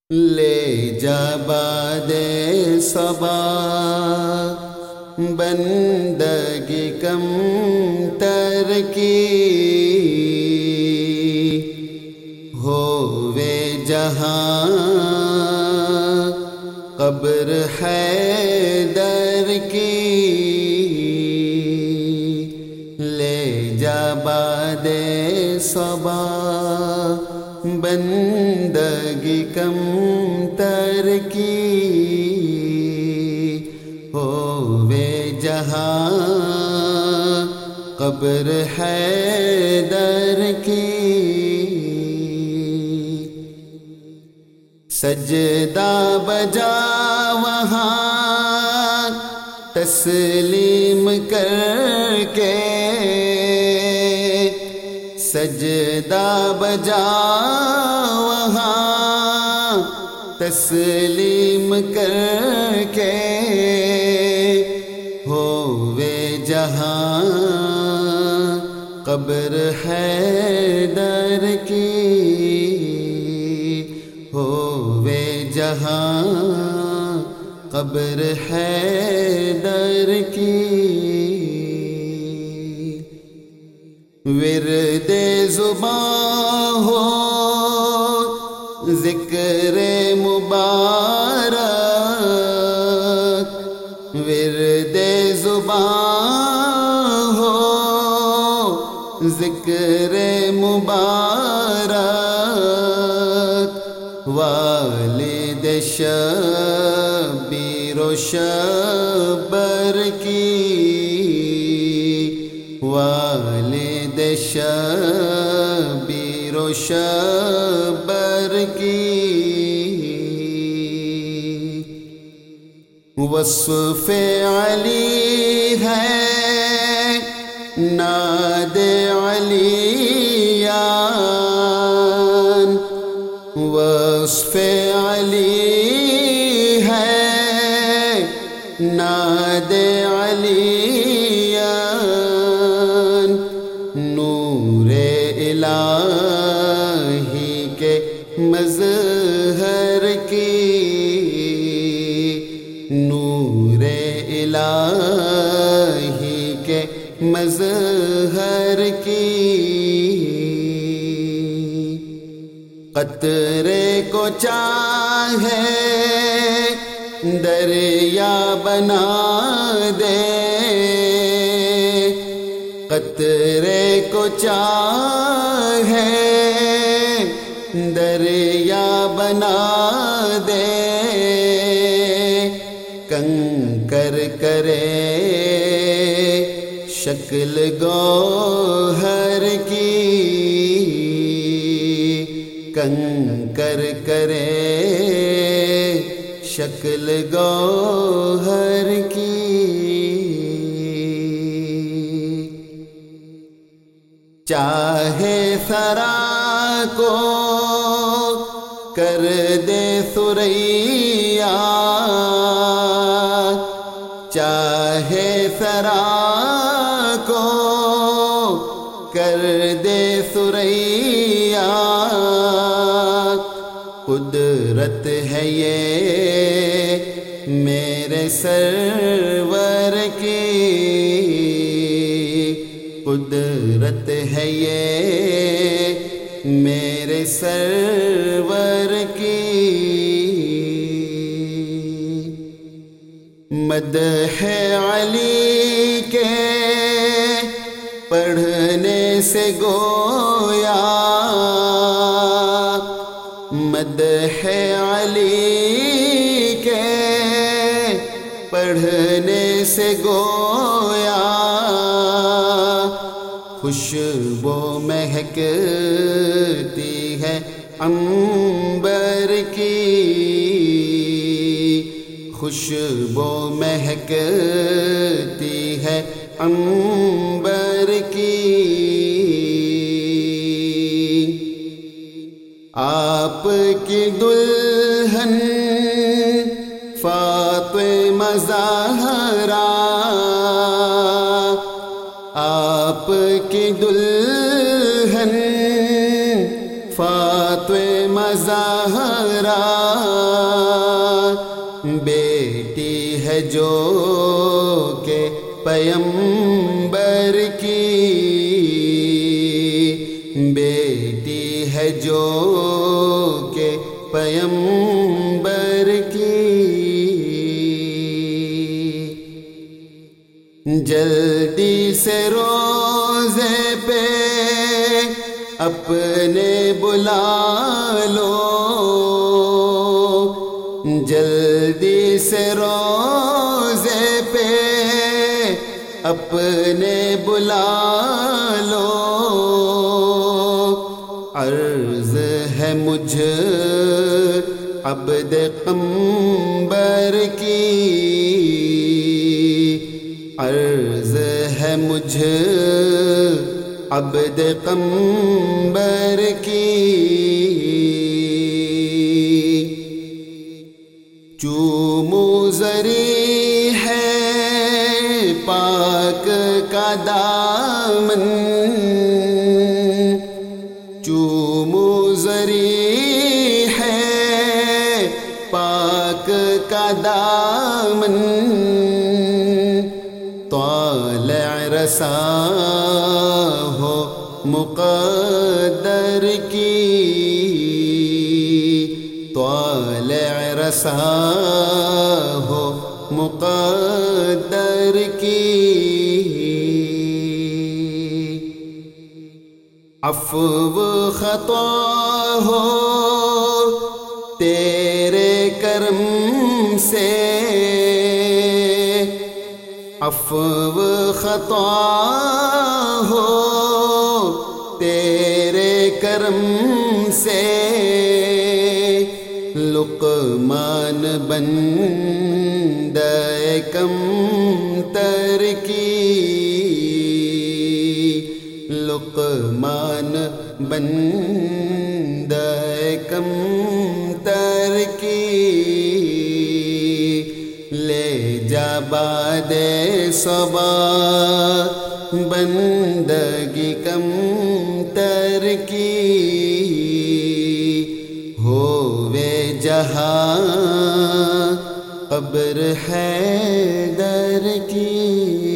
لے جا باد صبا بندگی کم تر کی ہووے جہاں قبر حیدر کی لے جا باد صبا بندگی کم تر کی ہووے جہاں قبر حیدر کی سجدہ بجا وہاں تسلیم کر کے سجدہ بجا وہاں تسلیم کر کے ہووے جہاں قبر حیدر کی ہووے جہاں قبر حیدر کی ورد زباں ہو ذکر مبارک ورد زباں ہو ذکر مبارک والد شبیر و شبر کی والد شبیر و شبر کی وصف علی ہے ناد علیان وصف علی ہے ناد علیان نور الہی کے مظہر کی نور الہی کے مظہر کی قطرے کو چاہے دریا بنا دے قطرے کو چاہے دریا بنا دے کنکر کرے شکل گوہر کی کنکر کرے شکل گوہر کی چاہے ثرا کو کر دے ثریا چاہے ثرا کو کر دے ثریا قدرت ہے یہ میرے سرور کی قدرت ہے یہ میرے سرور کی مدح علی کے پڑھنے سے گویا مدح علی کے پڑھنے سے گویا خوشبو مہکتی ہے عنبر کی خوشبو مہکتی ہے عنبر کی آپ کی دلہن فاطمہ زہرا آپ کی دلہن فاطمہ زہرا بیٹی ہے جو کہ پیمبر کی، بیٹی ہے جو کہ پیمبر کی، جلدی سے روزے پہ اپنے بلا لو، جلدی سے روزے پہ اپنے بلا لو، عرض ہے مجھ عبد قمبر کی، عرض ہے مجھ عبد قمبر کی، چومو زری ہے پاک کا دامن، چومو زری ہے پاک کا دامن، طالع رسا ہو مقدر کی، طالع رسا ہو مقدر کی، عفو خطا ہو تیرے کرم سے، عفو خطا ہو تیرے کرم سے، لقمان بندہ کمتر کی، لقمان بندہ کمتر کی، لے جا باد صبا بندگی کمتر کی، ہووے جہاں قبر حیدر کی۔